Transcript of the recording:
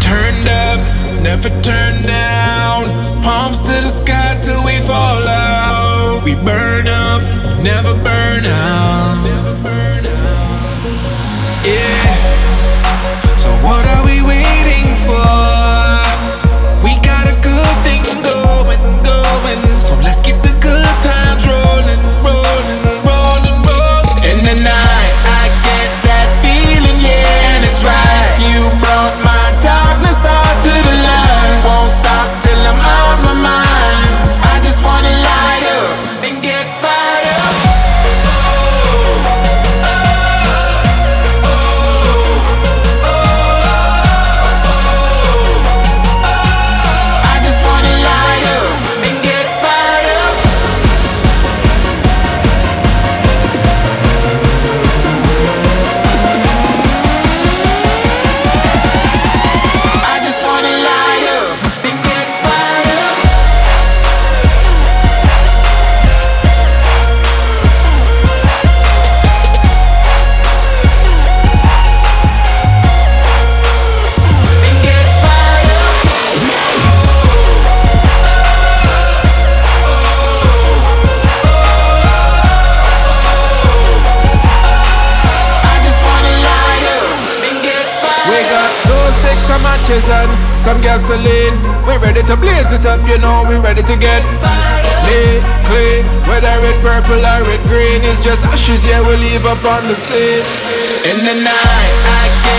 Turned up, never turn down. Palms to the sky till we fall out. We burn up, never burn out. Yeah. So what are we waiting for? We got a good thing going, going. So let's keep the good times rolling, rolling, rolling, rolling. In the night, I get that feeling, yeah, and it's right. You brought my darkness out to the light. Won't stop till I'm out my mind. I just wanna light up and get fired up. I just wanna light up and get fired up. I just wanna light up and get fired up. And get fired up. I just wanna light up and get fired up. We got two sticks of matches and some gasoline. We ready to blaze it up, you know we ready to get lit, clean. Whether it purple or it green, it's just ashes, yeah, we leave up on the scene. In the night, I get